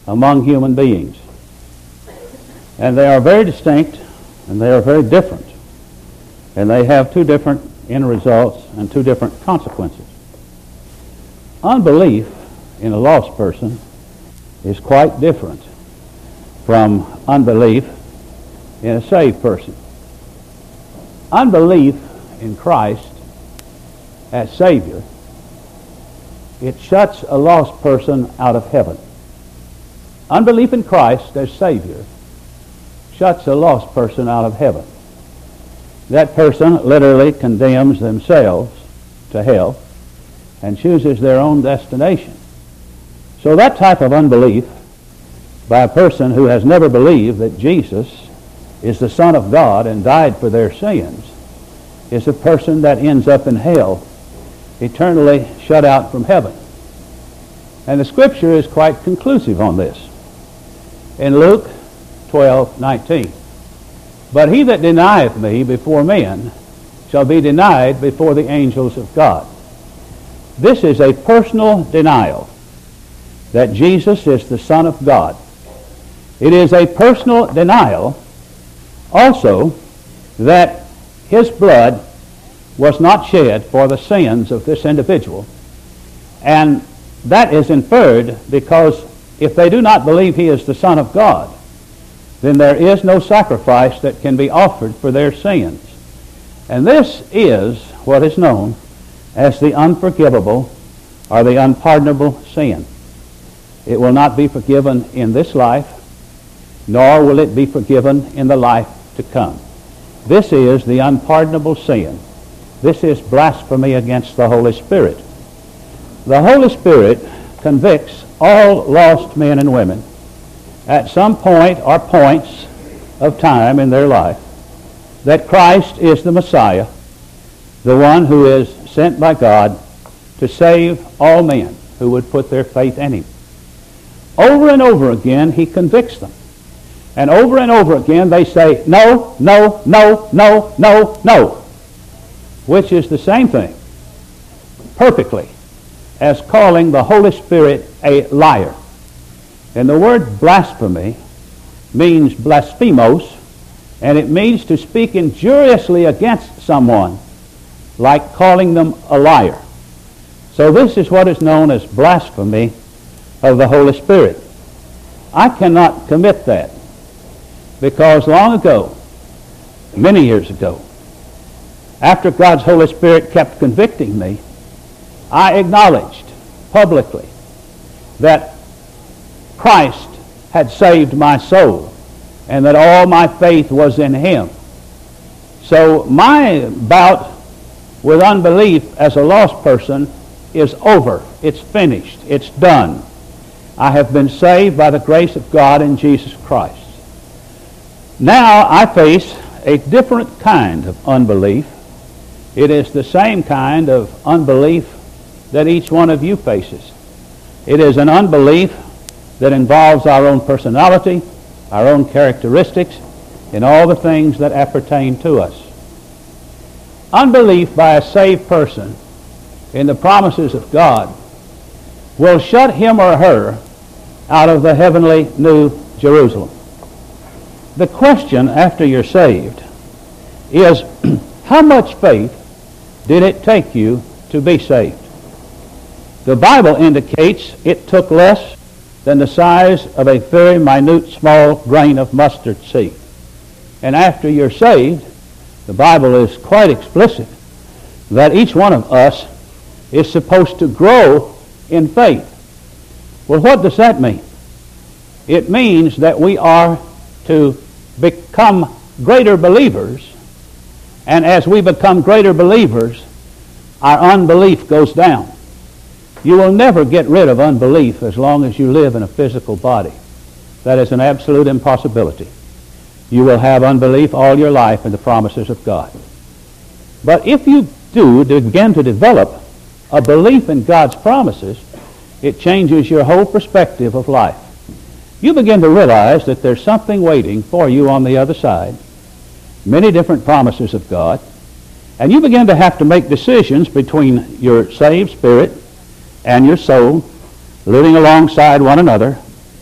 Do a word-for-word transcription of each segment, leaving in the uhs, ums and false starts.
among human beings. And they are very distinct, and they are very different. And they have two different end results and two different consequences. Unbelief in a lost person is quite different from unbelief in a saved person. Unbelief in Christ as Savior, it shuts a lost person out of heaven. Unbelief in Christ as Savior shuts a lost person out of heaven. That person literally condemns themselves to hell and chooses their own destination. So that type of unbelief by a person who has never believed that Jesus is the Son of God and died for their sins is a person that ends up in hell, eternally shut out from heaven. And the Scripture is quite conclusive on this. In Luke twelve nineteen, but he that denieth me before men shall be denied before the angels of God. This is a personal denial that Jesus is the Son of God. It is a personal denial also that his blood was not shed for the sins of this individual. And that is inferred because if they do not believe he is the Son of God, then there is no sacrifice that can be offered for their sins. And this is what is known as the unforgivable or the unpardonable sin. It will not be forgiven in this life, nor will it be forgiven in the life to come. This is the unpardonable sin. This is blasphemy against the Holy Spirit. The Holy Spirit convicts all lost men and women at some point or points of time in their life that Christ is the Messiah, the one who is sent by God to save all men who would put their faith in him. Over and over again he convicts them. And over and over again they say, no, no, no, no, no, no, which is the same thing perfectly as calling the Holy Spirit a liar. And the word blasphemy means blasphemos, and it means to speak injuriously against someone, like calling them a liar. So this is what is known as blasphemy of the Holy Spirit. I cannot commit that because long ago, many years ago, after God's Holy Spirit kept convicting me, I acknowledged publicly that Christ had saved my soul and that all my faith was in him. So my bout with unbelief as a lost person is over. It's finished. It's done. I have been saved by the grace of God in Jesus Christ. Now I face a different kind of unbelief. It is the same kind of unbelief that each one of you faces. It is an unbelief that involves our own personality, our own characteristics, and all the things that appertain to us. Unbelief by a saved person in the promises of God will shut him or her out of the heavenly New Jerusalem. The question after you're saved is, how much faith did it take you to be saved? The Bible indicates it took less than the size of a very minute small grain of mustard seed. And after you're saved, the Bible is quite explicit that each one of us is supposed to grow in faith. Well, what does that mean? It means that we are to become greater believers, and as we become greater believers, our unbelief goes down. You will never get rid of unbelief as long as you live in a physical body. That is an absolute impossibility. You will have unbelief all your life in the promises of God. But if you do begin to develop a belief in God's promises, it changes your whole perspective of life. You begin to realize that there's something waiting for you on the other side, many different promises of God, and you begin to have to make decisions between your saved spirit and your soul, living alongside one another,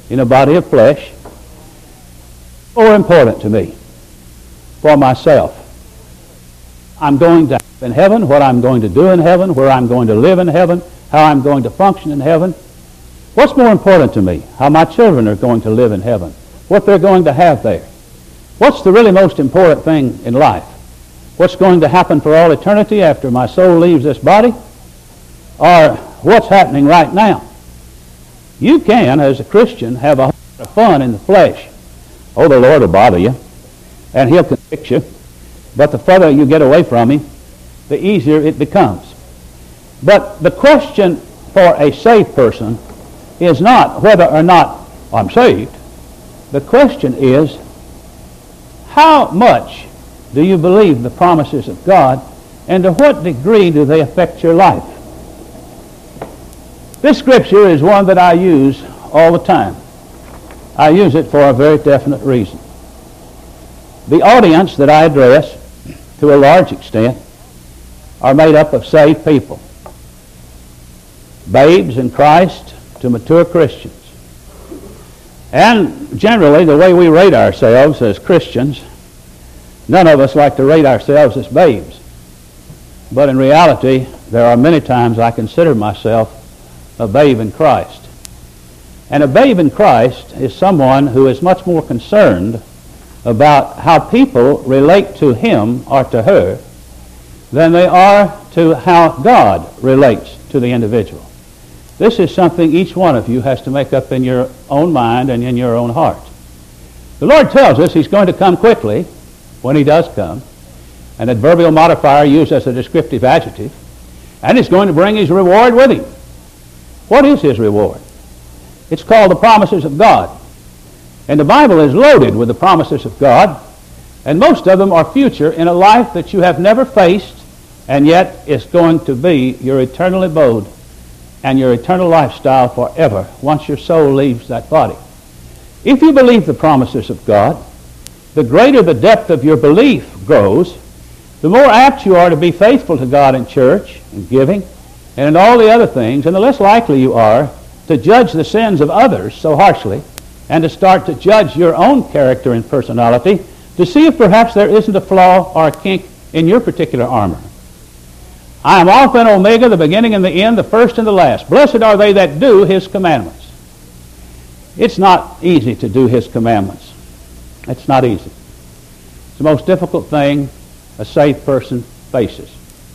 in a body of flesh, more important to me for myself. I'm going to in heaven, what I'm going to do in heaven, where I'm going to live in heaven, how I'm going to function in heaven. What's more important to me? How my children are going to live in heaven, what they're going to have there. What's the really most important thing in life? What's going to happen for all eternity after my soul leaves this body? Or what's happening right now? You can, as a Christian, have a lot of fun in the flesh. Oh, the Lord will bother you, and He'll convict you. But the further you get away from Him, the easier it becomes. But the question for a saved person is not whether or not I'm saved. The question is, how much do you believe the promises of God, and to what degree do they affect your life? This scripture is one that I use all the time. I use it for a very definite reason. The audience that I address, to a large extent, are made up of saved people. Babes in Christ to mature Christians. And generally, the way we rate ourselves as Christians, none of us like to rate ourselves as babes. But in reality, there are many times I consider myself a babe in Christ. And a babe in Christ is someone who is much more concerned about how people relate to him or to her than they are to how God relates to the individual. This is something each one of you has to make up in your own mind and in your own heart. The Lord tells us He's going to come quickly when He does come, an adverbial modifier used as a descriptive adjective, and He's going to bring His reward with Him. What is His reward? It's called the promises of God. And the Bible is loaded with the promises of God, and most of them are future in a life that you have never faced, and yet is going to be your eternal abode and your eternal lifestyle forever once your soul leaves that body. If you believe the promises of God, the greater the depth of your belief grows, the more apt you are to be faithful to God in church, in giving, and in all the other things, and the less likely you are to judge the sins of others so harshly and to start to judge your own character and personality to see if perhaps there isn't a flaw or a kink in your particular armor. I am Alpha and Omega, the beginning and the end, the first and the last. Blessed are they that do His commandments. It's not easy to do His commandments. It's not easy. It's the most difficult thing a saved person faces.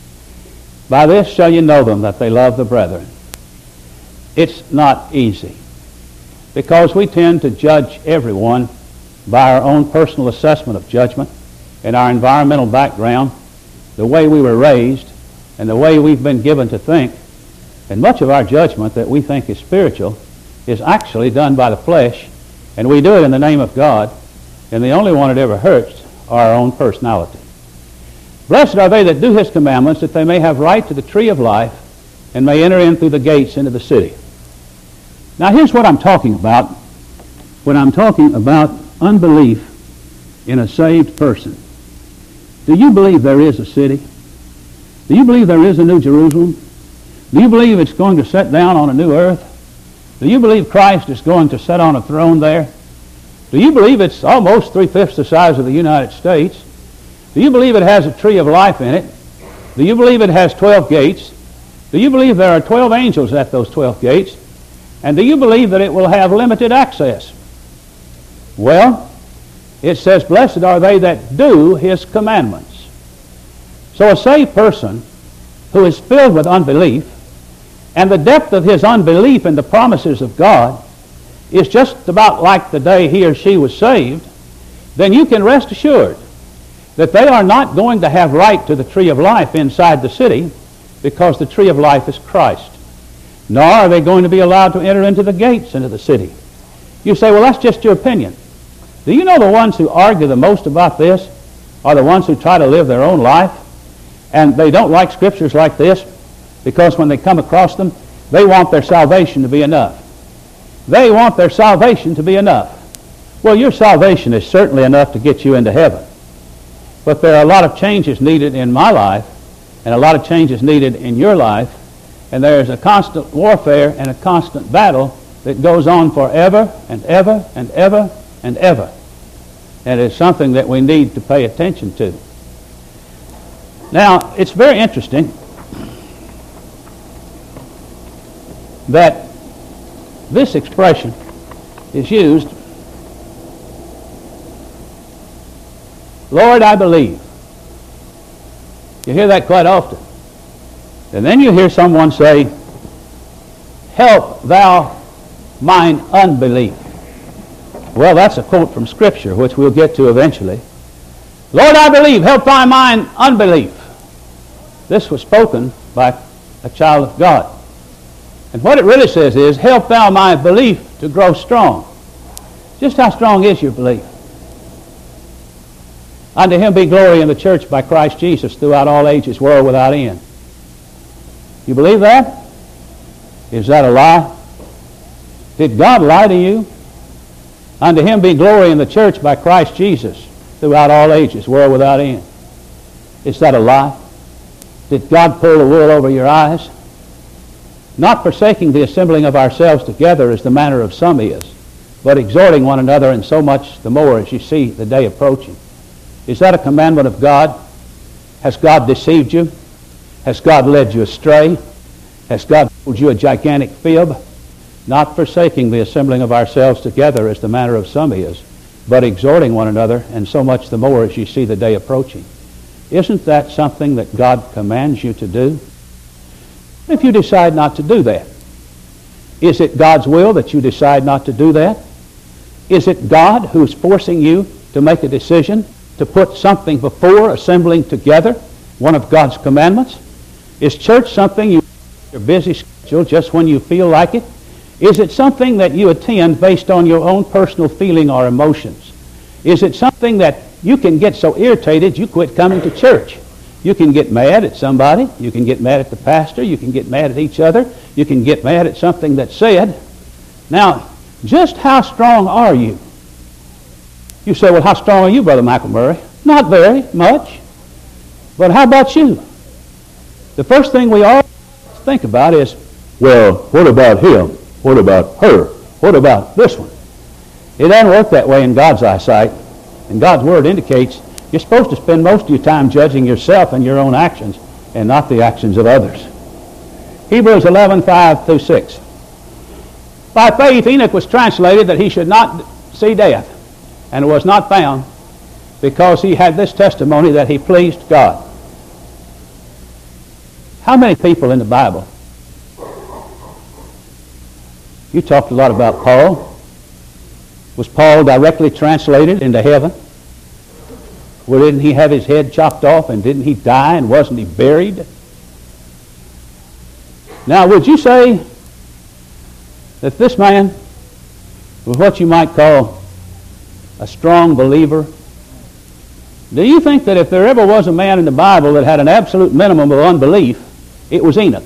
By this shall you know them, that they love the brethren. It's not easy, because we tend to judge everyone by our own personal assessment of judgment and our environmental background, the way we were raised, and the way we've been given to think. And much of our judgment that we think is spiritual is actually done by the flesh, and we do it in the name of God, and the only one it ever hurts are our own personality. Blessed are they that do His commandments, that they may have right to the tree of life and may enter in through the gates into the city. Now here's what I'm talking about when I'm talking about unbelief in a saved person. Do you believe there is a city? Do you believe there is a new Jerusalem? Do you believe it's going to set down on a new earth? Do you believe Christ is going to sit on a throne there? Do you believe it's almost three-fifths the size of the United States? Do you believe it has a tree of life in it? Do you believe it has twelve gates? Do you believe there are twelve angels at those twelve gates? And do you believe that it will have limited access? Well, it says, blessed are they that do His commandments. So a saved person who is filled with unbelief, and the depth of his unbelief in the promises of God is just about like the day he or she was saved, then you can rest assured that they are not going to have right to the tree of life inside the city, because the tree of life is Christ. Nor are they going to be allowed to enter into the gates into the city. You say, well, that's just your opinion. Do you know the ones who argue the most about this are the ones who try to live their own life? And they don't like scriptures like this because when they come across them, they want their salvation to be enough. They want their salvation to be enough. Well, your salvation is certainly enough to get you into heaven. But there are a lot of changes needed in my life and a lot of changes needed in your life, and there is a constant warfare and a constant battle that goes on forever and ever and ever and ever. And it's something that we need to pay attention to. Now, it's very interesting that this expression is used, Lord, I believe. You hear that quite often. And then you hear someone say, help thou mine unbelief. Well, that's a quote from Scripture, which we'll get to eventually. Lord, I believe, help thy mine unbelief. This was spoken by a child of God. And what it really says is, help thou my belief to grow strong. Just how strong is your belief? Unto him be glory in the church by Christ Jesus throughout all ages, world without end. You believe that? Is that a lie? Did God lie to you? Unto him be glory in the church by Christ Jesus throughout all ages, world without end. Is that a lie? Did God pull the wool over your eyes? Not forsaking the assembling of ourselves together as the manner of some is, but exhorting one another, and so much the more as you see the day approaching. Is that a commandment of God? Has God deceived you? Has God led you astray? Has God told you a gigantic fib? Not forsaking the assembling of ourselves together as the manner of some is, but exhorting one another, and so much the more as you see the day approaching. Isn't that something that God commands you to do? If you decide not to do that, is it God's will that you decide not to do that? Is it God who's forcing you to make a decision to put something before assembling together, one of God's commandments? Is church something you your busy schedule just when you feel like it? Is it something that you attend based on your own personal feeling or emotions? Is it something that you can get so irritated you quit coming to church? You can get mad at somebody. You can get mad at the pastor. You can get mad at each other. You can get mad at something that's said. Now, just how strong are you? You say, well, how strong are you, Brother Michael Murray? Not very much. But how about you? The first thing we all think about is, well, what about him? What about her? What about this one? It doesn't work that way in God's eyesight. And God's Word indicates you're supposed to spend most of your time judging yourself and your own actions and not the actions of others. Hebrews eleven, five through six. By faith Enoch was translated that he should not see death, and was not found, because he had this testimony that he pleased God. How many people in the Bible? You talked a lot about Paul. Was Paul directly translated into heaven? Well, didn't he have his head chopped off, and didn't he die, and wasn't he buried? Now, would you say that this man was what you might call a strong believer? Do you think that if there ever was a man in the Bible that had an absolute minimum of unbelief, it was Enoch?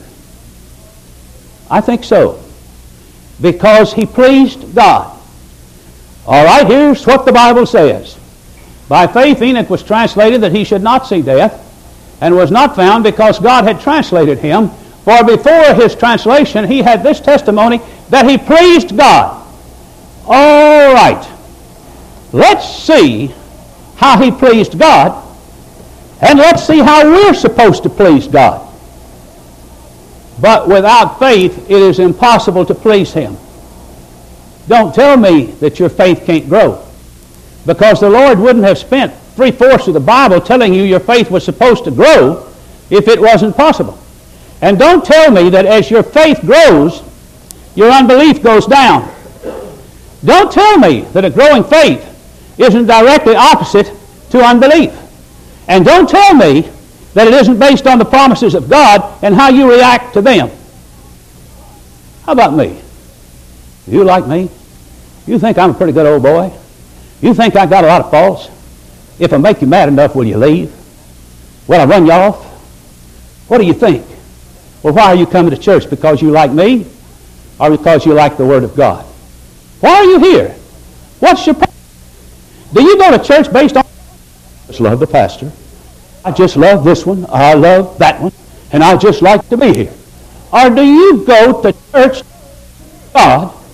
I think so. Because he pleased God. All right, here's what the Bible says. By faith Enoch was translated that he should not see death, and was not found, because God had translated him. For before his translation he had this testimony, that he pleased God. All right. Let's see how he pleased God, and let's see how we're supposed to please God. But without faith, it is impossible to please him. Don't tell me that your faith can't grow, because the Lord wouldn't have spent three-fourths of the Bible telling you your faith was supposed to grow if it wasn't possible. And don't tell me that as your faith grows, your unbelief goes down. Don't tell me that a growing faith isn't directly opposite to unbelief. And don't tell me that it isn't based on the promises of God and how you react to them. How about me? You like me? You think I'm a pretty good old boy? You think I got a lot of faults? If I make you mad enough, will you leave? Will I run you off? What do you think? Well, why are you coming to church? Because you like me, or because you like the Word of God? Why are you here? What's your problem? Do you go to church based on, I just love the pastor, I just love this one, I love that one, and I just like to be here? Or do you go to church, God,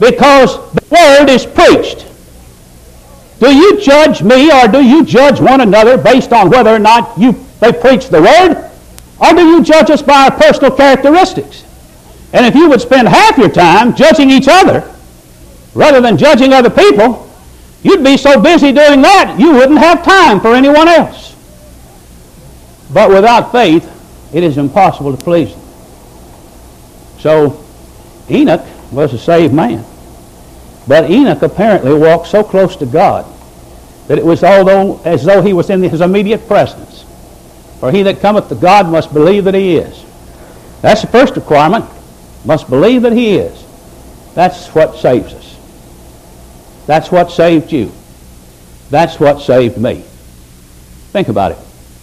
because the Word is preached. Do you judge me, or do you judge one another based on whether or not you they preach the Word? Or do you judge us by our personal characteristics? And if you would spend half your time judging each other rather than judging other people, you'd be so busy doing that you wouldn't have time for anyone else. But without faith, it is impossible to please Him. So Enoch was a saved man. But Enoch apparently walked so close to God that it was although, as though he was in his immediate presence. For he that cometh to God must believe that He is. That's the first requirement. Must believe that He is. That's what saves us. That's what saved you. That's what saved me. Think about it.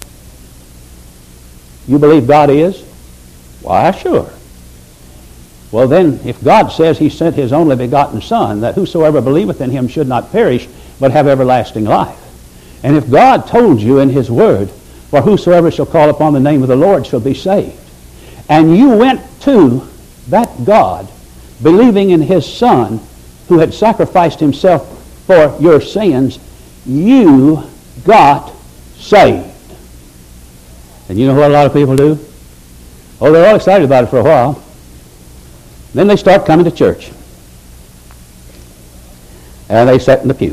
You believe God is? Why, sure. Well then, if God says He sent His only begotten Son, that whosoever believeth in Him should not perish, but have everlasting life. And if God told you in His Word, for whosoever shall call upon the name of the Lord shall be saved, and you went to that God, believing in His Son, who had sacrificed Himself for your sins, you got saved. And you know what a lot of people do? Oh, they're all excited about it for a while. Then they start coming to church. And they sit in the pew.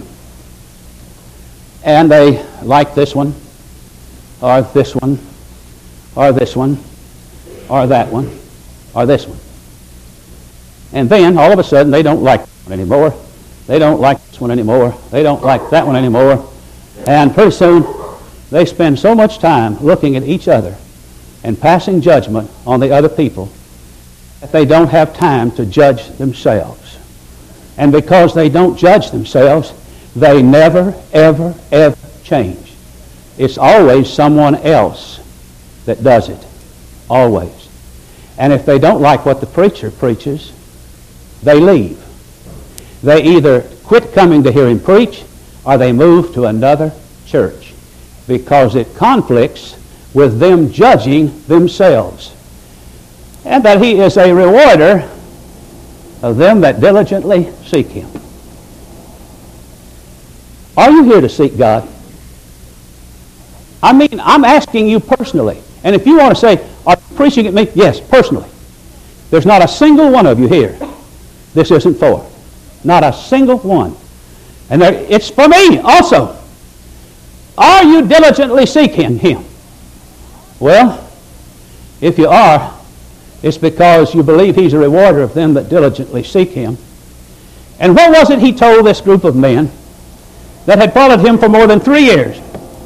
And they like this one, or this one, or this one, or that one, or this one. And then, all of a sudden, they don't like that one anymore. They don't like this one anymore. They don't like that one anymore. And pretty soon, they spend so much time looking at each other and passing judgment on the other people that they don't have time to judge themselves. And because they don't judge themselves, they never, ever, ever change. It's always someone else that does it. Always. And if they don't like what the preacher preaches, they leave. They either quit coming to hear him preach, or they move to another church, because it conflicts with them judging themselves. And that He is a rewarder of them that diligently seek Him. Are you here to seek God? I mean, I'm asking you personally. And if you want to say, are you preaching at me? Yes, personally. There's not a single one of you here this isn't for. Not a single one. And there, it's for me also. Are you diligently seeking Him? Well, if you are, it's because you believe He's a rewarder of them that diligently seek Him. And what was it He told this group of men that had followed Him for more than three years?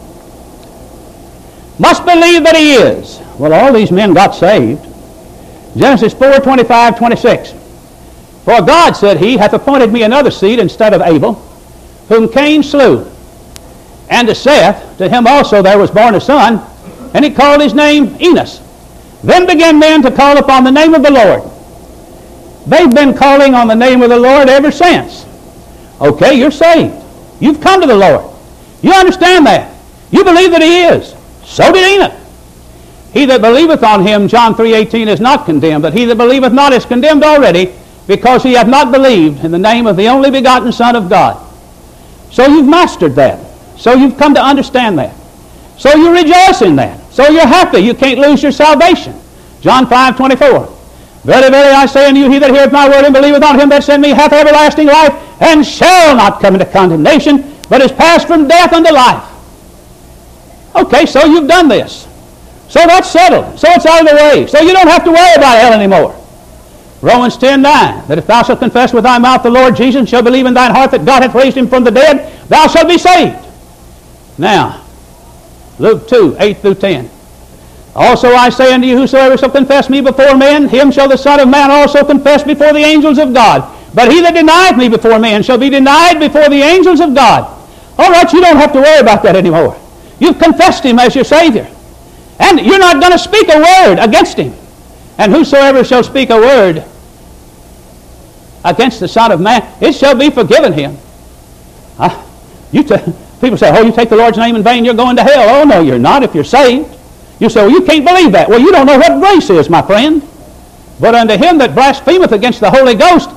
Must believe that He is. Well, all these men got saved. Genesis four, twenty-five, twenty-six. For God, said He, hath appointed me another seed instead of Abel, whom Cain slew. And to Seth, to him also there was born a son, and he called his name Enos. Then began men to call upon the name of the Lord. They've been calling on the name of the Lord ever since. Okay, you're saved. You've come to the Lord. You understand that. You believe that He is. So did Enoch. He that believeth on Him, John three eighteen, is not condemned, but he that believeth not is condemned already, because he hath not believed in the name of the only begotten Son of God. So you've mastered that. So you've come to understand that. So you rejoice in that. So you're happy. You can't lose your salvation. John five twenty-four. Verily, verily, I say unto you, he that heareth my word and believeth on Him that sent me hath everlasting life, and shall not come into condemnation, but is passed from death unto life. Okay, so you've done this. So that's settled. So it's out of the way. So you don't have to worry about hell anymore. Romans ten nine, that if thou shalt confess with thy mouth the Lord Jesus, and shalt believe in thine heart that God hath raised Him from the dead, thou shalt be saved. Now, Luke two, eight through ten. Also I say unto you, whosoever shall confess me before men, him shall the Son of Man also confess before the angels of God. But he that denieth me before men shall be denied before the angels of God. All right, you don't have to worry about that anymore. You've confessed Him as your Savior. And you're not going to speak a word against Him. And whosoever shall speak a word against the Son of Man, it shall be forgiven him. Uh, you t- people say, oh, you take the Lord's name in vain, you're going to hell. Oh, no, you're not if you're saved. You say, well, you can't believe that. Well, you don't know what grace is, my friend. But unto him that blasphemeth against the Holy Ghost,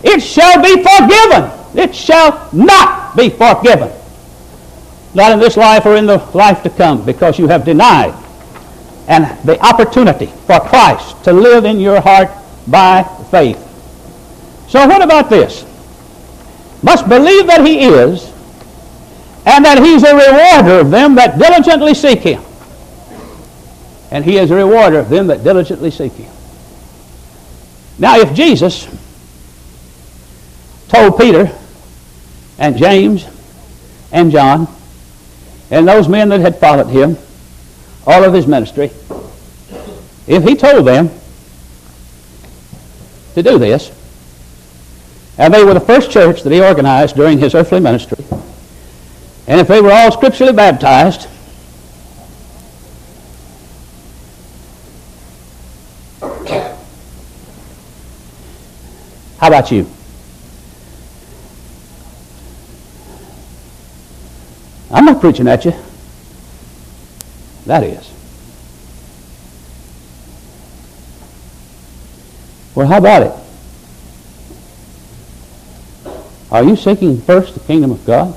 it shall be forgiven. It shall not be forgiven. Not in this life or in the life to come, because you have denied and the opportunity for Christ to live in your heart by faith. So what about this? Must believe that he is, and that he's a rewarder of them that diligently seek him. And he is a rewarder of them that diligently seek him. Now, if Jesus told Peter and James and John and those men that had followed him all of his ministry, if he told them to do this, and they were the first church that he organized during his earthly ministry, and if they were all scripturally baptized, how about you? I'm not preaching at you. That is. Well, how about it? Are you seeking first the kingdom of God?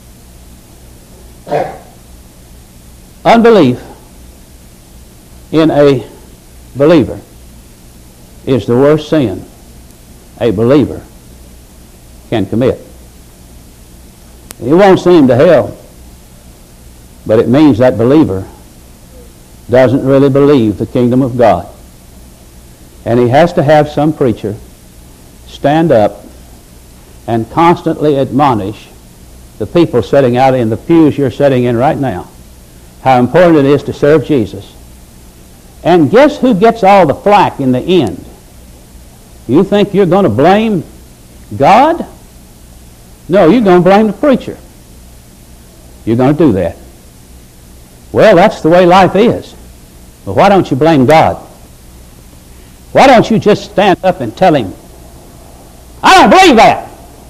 Unbelief in a believer is the worst sin a believer can commit. It won't send him to hell, but it means that believer doesn't really believe the kingdom of God. And he has to have some preacher stand up and constantly admonish the people sitting out in the pews you're sitting in right now how important it is to serve Jesus. And guess who gets all the flack in the end? You think you're going to blame God? No, you're going to blame the preacher. You're going to do that. Well, that's the way life is. Well, why don't you blame God? Why don't you just stand up and tell him, I don't believe that.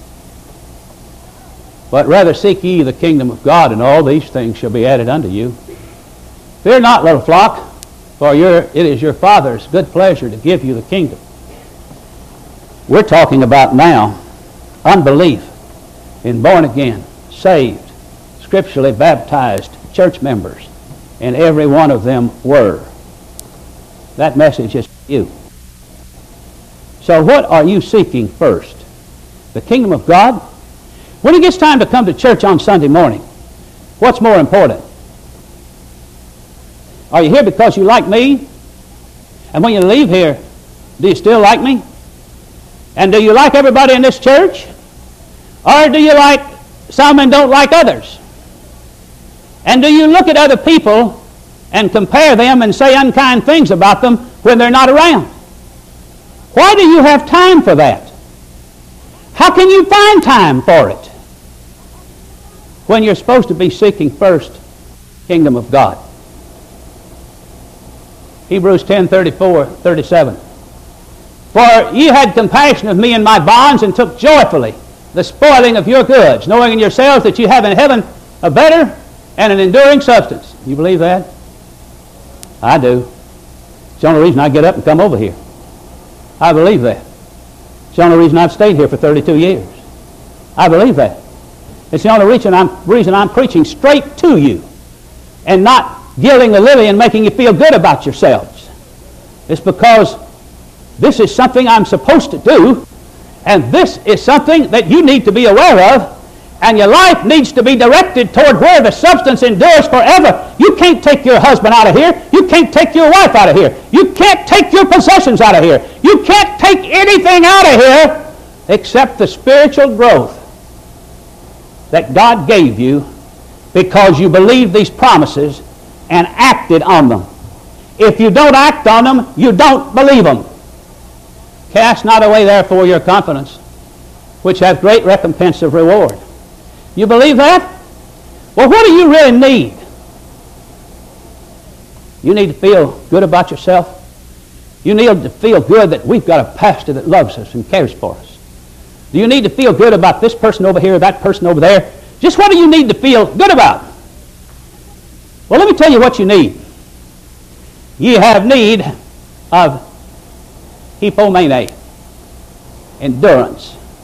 But rather seek ye the kingdom of God, and all these things shall be added unto you. Fear not, little flock, for your, it is your Father's good pleasure to give you the kingdom. We're talking about now unbelief in born again, saved, scripturally baptized church members, and every one of them were. That message is for you. So what are you seeking first? The kingdom of God? When it gets time to come to church on Sunday morning, what's more important? Are you here because you like me? And when you leave here, do you still like me? And do you like everybody in this church? Or do you like some and don't like others? And do you look at other people and compare them and say unkind things about them when they're not around? Why do you have time for that? How can you find time for it when you're supposed to be seeking first the kingdom of God? Hebrews ten, thirty-four, thirty-seven. For ye had compassion of me in my bonds, and took joyfully the spoiling of your goods, knowing in yourselves that you have in heaven a better and an enduring substance. You believe that? I do. It's the only reason I get up and come over here. I believe that. It's the only reason I've stayed here for thirty-two years. I believe that. It's the only reason I'm, reason I'm preaching straight to you and not gilding the lily and making you feel good about yourselves. It's because this is something I'm supposed to do, and this is something that you need to be aware of, and your life needs to be directed toward where the substance endures forever. You can't take your husband out of here. You can't take your wife out of here. You can't take your possessions out of here. You can't take anything out of here except the spiritual growth that God gave you because you believed these promises and acted on them. If you don't act on them, you don't believe them. Cast not away therefore your confidence, which hath great recompense of reward. You believe that? Well, what do you really need? You need to feel good about yourself. You need to feel good that we've got a pastor that loves us and cares for us. Do you need to feel good about this person over here, that person over there? Just what do you need to feel good about? Well, let me tell you what you need. You have need of hypomene, endurance,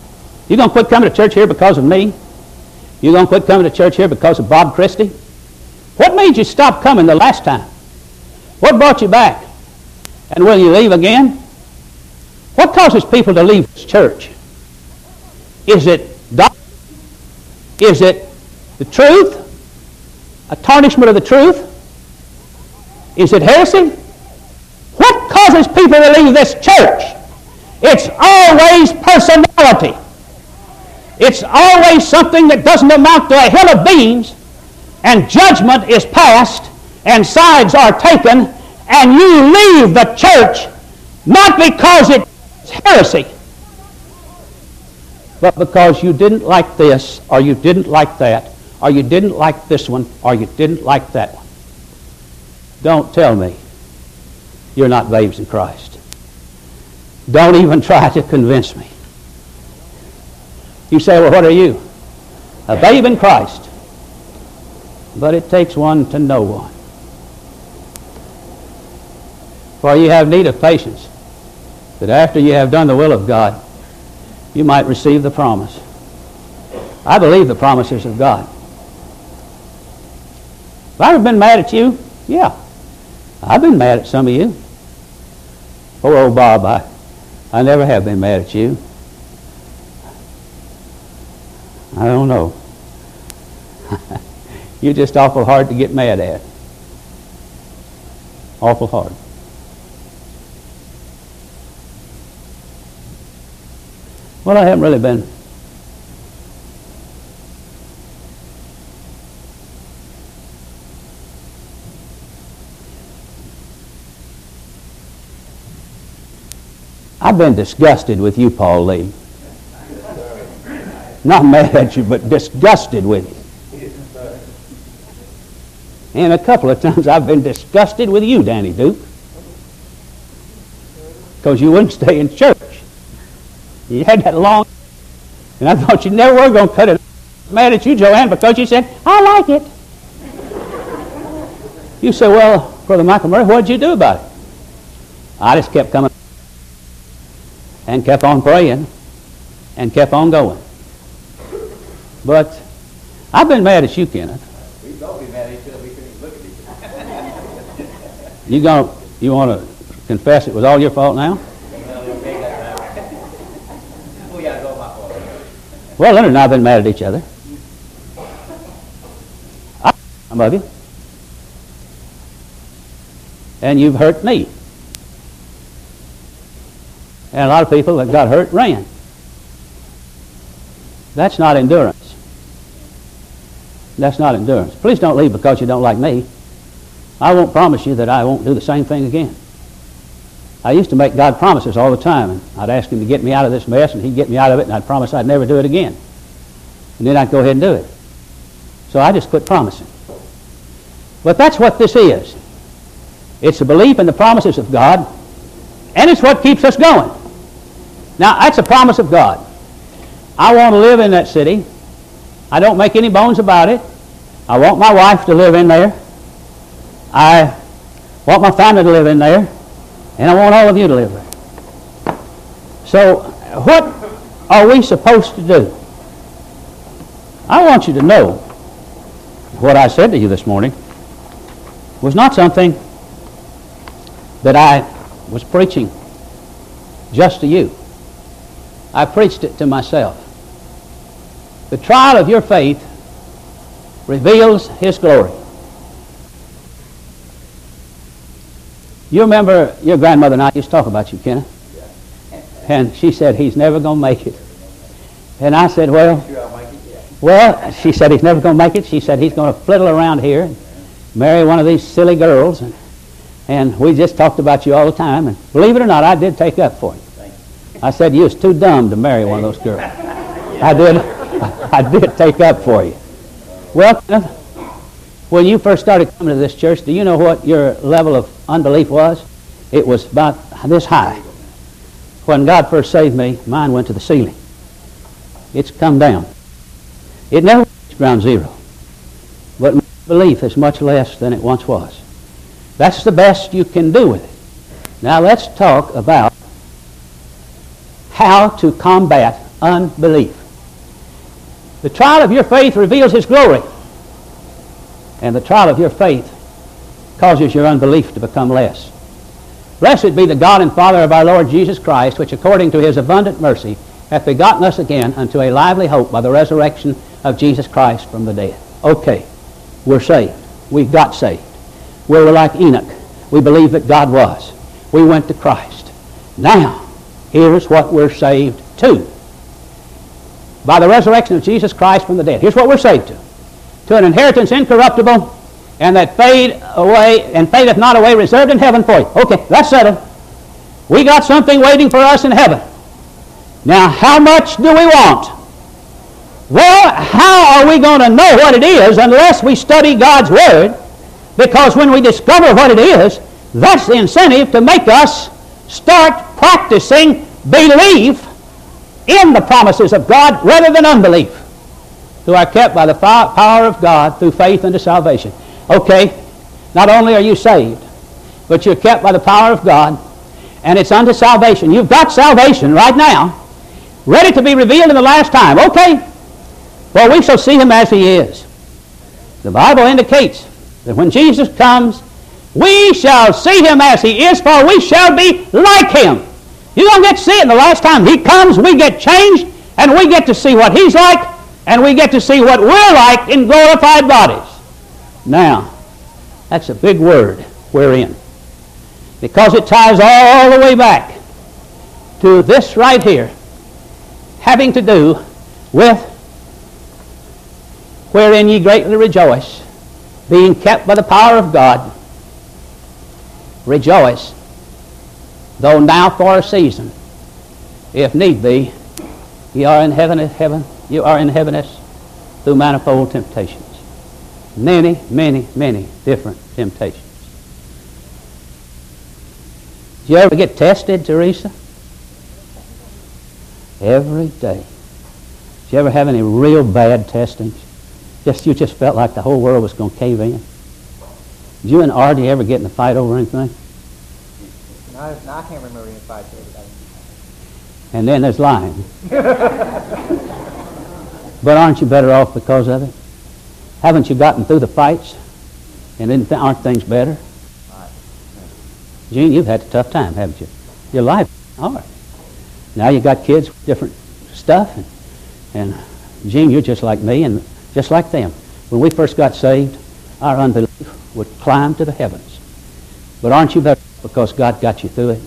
You going to quit coming to church here because of me? You going to quit coming to church here because of Bob Christie? What made you stop coming the last time? What brought you back? And will you leave again? What causes people to leave this church? Is it doctrine? Is it the truth? A tarnishment of the truth? Is it heresy? What causes people to leave this church? It's always personality. It's always something that doesn't amount to a hill of beans, and judgment is passed, and sides are taken, and you leave the church not because it's heresy, but because you didn't like this, or you didn't like that, or you didn't like this one, or you didn't like that one. Don't tell me you're not babes in Christ. Don't even try to convince me. You say, well, what are you? A babe in Christ. But it takes one to know one. For you have need of patience, that after you have done the will of God, you might receive the promise. I believe the promises of God. Have I ever been mad at you? Yeah. I've been mad at some of you. Poor old Bob, I, I never have been mad at you. I don't know. You're just awful hard to get mad at. Awful hard. Well, I haven't really been. I've been disgusted with you, Paul Lee. Not mad at you, but disgusted with you. And a couple of times I've been disgusted with you, Danny Duke, because you wouldn't stay in church. You had that long, and I thought you never were going to cut it. Mad at you, Joanne, because you said, I like it. You said, well, Brother Michael Murray, what did you do about it? I just kept coming and kept on praying and kept on going. But I've been mad at you, Kenneth. We don't be mad at each other. We couldn't even look at each other. You going you want to confess it was all your fault now? We got to go my fault. Well, Leonard and I have been mad at each other. I some of you. And you've hurt me. And a lot of people that got hurt ran. That's not endurance. That's not endurance. Please don't leave because you don't like me. I won't promise you that I won't do the same thing again. I used to make God promises all the time, and I'd ask Him to get me out of this mess, and He'd get me out of it, and I'd promise I'd never do it again. And then I'd go ahead and do it. So I just quit promising. But that's what this is. It's a belief in the promises of God, and it's what keeps us going. Now, that's a promise of God. I want to live in that city. I don't make any bones about it. I want my wife to live in there. I want my family to live in there. And I want all of you to live there. So, what are we supposed to do? I want you to know what I said to you this morning was not something that I was preaching just to you. I preached it to myself. The trial of your faith reveals His glory. You remember your grandmother and I used to talk about you, Kenneth? And she said, he's never going to make it. And I said, well, well, she said, he's never going to make it. She said, he's going to flittle around here and marry one of these silly girls. And, and we just talked about you all the time. And believe it or not, I did take up for you. I said, you was too dumb to marry one of those girls. I did. I did take up for you. Well, when you first started coming to this church, do you know what your level of unbelief was? It was about this high. When God first saved me, mine went to the ceiling. It's come down. It never reached ground zero. But my belief is much less than it once was. That's the best you can do with it. Now let's talk about how to combat unbelief. The trial of your faith reveals His glory. And the trial of your faith causes your unbelief to become less. Blessed be the God and Father of our Lord Jesus Christ, which according to His abundant mercy hath begotten us again unto a lively hope by the resurrection of Jesus Christ from the dead. Okay, we're saved. We got saved. We were like Enoch. We believed that God was. We went to Christ. Now, here's what we're saved to. By the resurrection of Jesus Christ from the dead. Here's what we're saved to. To an inheritance incorruptible, and that fade away, and fadeth not away, reserved in heaven for you. Okay, that's settled. We got something waiting for us in heaven. Now, how much do we want? Well, how are we going to know what it is unless we study God's Word? Because when we discover what it is, that's the incentive to make us start practicing belief in the promises of God rather than unbelief, who are kept by the power of God through faith unto salvation. Okay, not only are you saved, but you're kept by the power of God, and it's unto salvation. You've got salvation right now, ready to be revealed in the last time. Okay, well, we shall see Him as He is. The Bible indicates that when Jesus comes, we shall see Him as He is, for we shall be like Him. You're going to get to see it in the last time He comes. We get changed, and we get to see what He's like, and we get to see what we're like in glorified bodies. Now, that's a big word, we're in, because it ties all the way back to this right here, having to do with wherein ye greatly rejoice, being kept by the power of God. Rejoice, though now for a season, if need be, ye are in heaven, heaven, you are in heaviness through manifold temptations. Many, many, many different temptations. Did you ever get tested, Teresa? Every day. Did you ever have any real bad testings? Just you just felt like the whole world was going to cave in? Did you and Artie ever get in a fight over anything? No, no, I can't remember any fights every day. And then there's lying. But aren't you better off because of it? Haven't you gotten through the fights? And then th- aren't things better? Right. Gene, you've had a tough time, haven't you? Your life, all right. Now you got kids with different stuff. And, and Gene, you're just like me and just like them. When we first got saved, our unbelief would climb to the heavens. But aren't you better because God got you through it?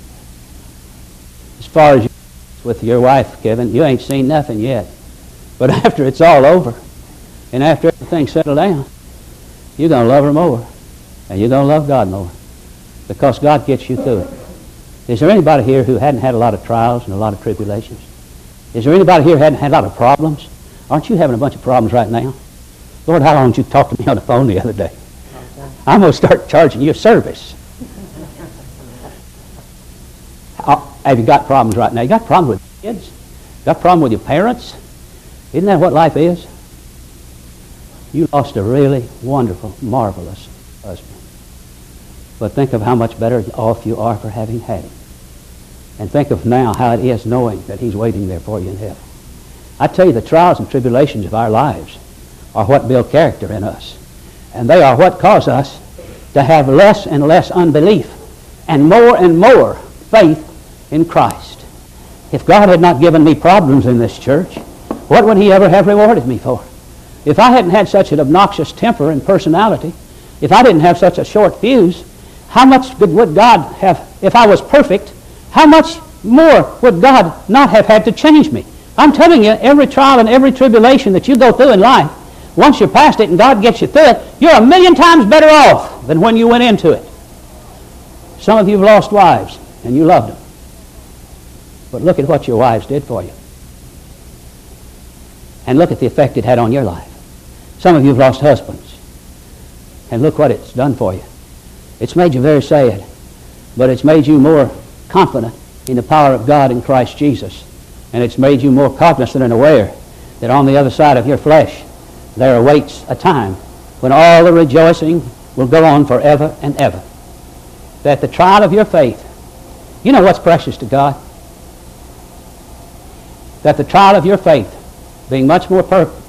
As far as you with your wife, Kevin, you ain't seen nothing yet. But after it's all over, and after everything's settled down, you're going to love her more, and you're going to love God more, because God gets you through it. Is there anybody here who hadn't had a lot of trials and a lot of tribulations? Is there anybody here who hadn't had a lot of problems? Aren't you having a bunch of problems right now? Lord, how long did you talk to me on the phone the other day? I'm going to start charging you a service. Have you got problems right now? You got problems with kids? You got problems with your parents? Isn't that what life is? You lost a really wonderful, marvelous husband. But think of how much better off you are for having had him. And think of now how it is knowing that He's waiting there for you in heaven. I tell you, the trials and tribulations of our lives are what build character in us. And they are what cause us to have less and less unbelief and more and more faith in Christ. If God had not given me problems in this church, what would He ever have rewarded me for? If I hadn't had such an obnoxious temper and personality, if I didn't have such a short fuse, how much good would God have, if I was perfect, how much more would God not have had to change me? I'm telling you, every trial and every tribulation that you go through in life, once you're past it and God gets you through it, you're a million times better off than when you went into it. Some of you have lost wives, and you loved them. But look at what your wives did for you. And look at the effect it had on your life. Some of you have lost husbands. And look what it's done for you. It's made you very sad. But it's made you more confident in the power of God in Christ Jesus. And it's made you more cognizant and aware that on the other side of your flesh there awaits a time when all the rejoicing will go on forever and ever. That the trial of your faith, you know what's precious to God? That the trial of your faith, being much more per-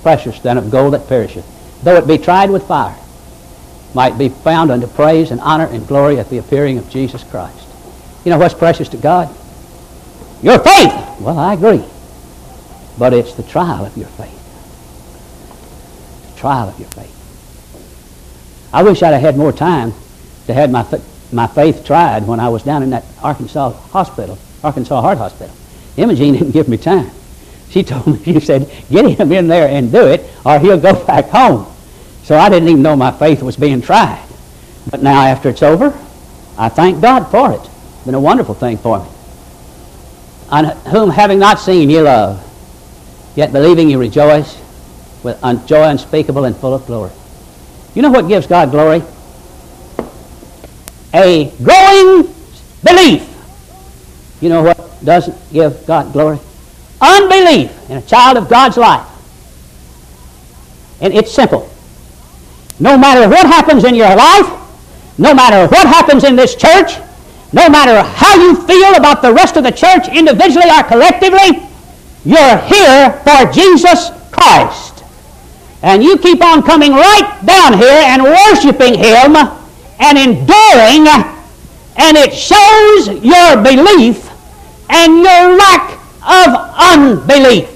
precious than of gold that perisheth, though it be tried with fire, might be found unto praise and honor and glory at the appearing of Jesus Christ. You know what's precious to God? Your faith. Well, I agree. But it's the trial of your faith. The trial of your faith. I wish I'd have had more time to have my, my faith tried when I was down in that Arkansas hospital, Arkansas Heart Hospital. Imogene didn't give me time. She told me, she said, get him in there and do it, or he'll go back home. So I didn't even know my faith was being tried. But now after it's over, I thank God for it. It's been a wonderful thing for me. On whom having not seen ye love, yet believing you rejoice with un- joy unspeakable and full of glory. You know what gives God glory? A growing belief. You know what doesn't give God glory? Unbelief in a child of God's life. And it's simple. No matter what happens in your life, no matter what happens in this church, no matter how you feel about the rest of the church individually or collectively, you're here for Jesus Christ. And you keep on coming right down here and worshiping Him and enduring, and it shows your belief and your lack of unbelief.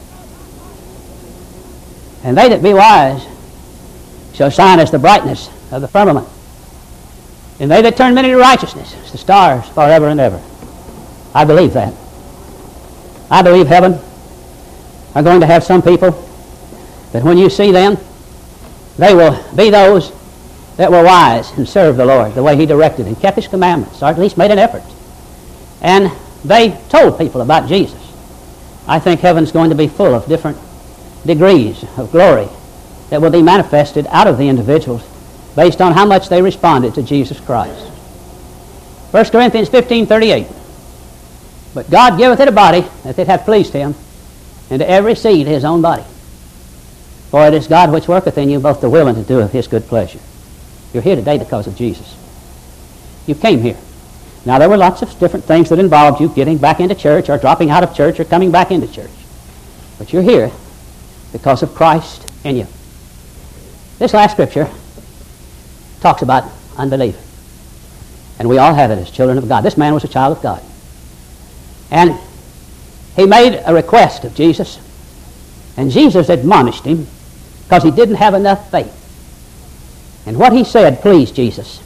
And they that be wise shall shine as the brightness of the firmament. And they that turn many to righteousness as the stars forever and ever. I believe that. I believe heaven are going to have some people that when you see them, they will be those that were wise and served the Lord the way He directed and kept His commandments, or at least made an effort. And they told people about Jesus. I think heaven's going to be full of different degrees of glory that will be manifested out of the individuals based on how much they responded to Jesus Christ. First Corinthians fifteen thirty-eight. But God giveth it a body that it hath pleased Him, and to every seed His own body. For it is God which worketh in you both to will and to do of His good pleasure. You're here today because of Jesus. You came here. Now there were lots of different things that involved you getting back into church or dropping out of church or coming back into church. But you're here because of Christ in you. This last scripture talks about unbelief. And we all have it as children of God. This man was a child of God. And he made a request of Jesus. And Jesus admonished him because he didn't have enough faith. And what he said pleased Jesus.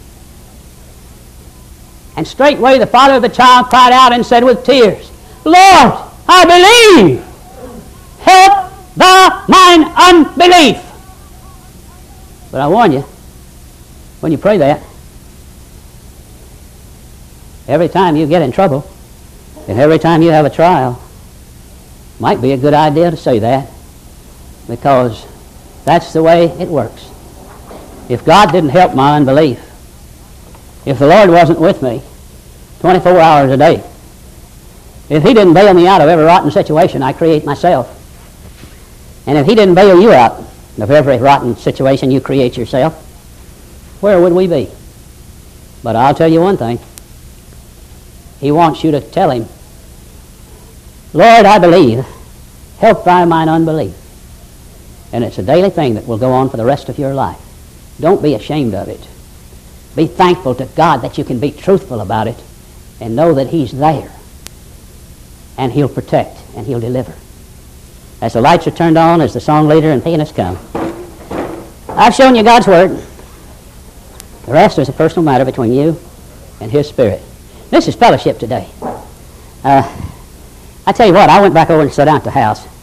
And straightway the father of the child cried out and said with tears, Lord, I believe. Help thou mine unbelief. But I warn you, when you pray that, every time you get in trouble and every time you have a trial, might be a good idea to say that, because that's the way it works. If God didn't help my unbelief, if the Lord wasn't with me twenty-four hours a day, if He didn't bail me out of every rotten situation I create myself, and if He didn't bail you out of every rotten situation you create yourself, where would we be? But I'll tell you one thing. He wants you to tell Him, Lord, I believe. Help thou mine unbelief. And it's a daily thing that will go on for the rest of your life. Don't be ashamed of it. Be thankful to God that you can be truthful about it and know that He's there. And He'll protect and He'll deliver. As the lights are turned on, as the song leader and pianist come, I've shown you God's Word. The rest is a personal matter between you and His Spirit. This is fellowship today. Uh, I tell you what, I went back over and sat down at the house.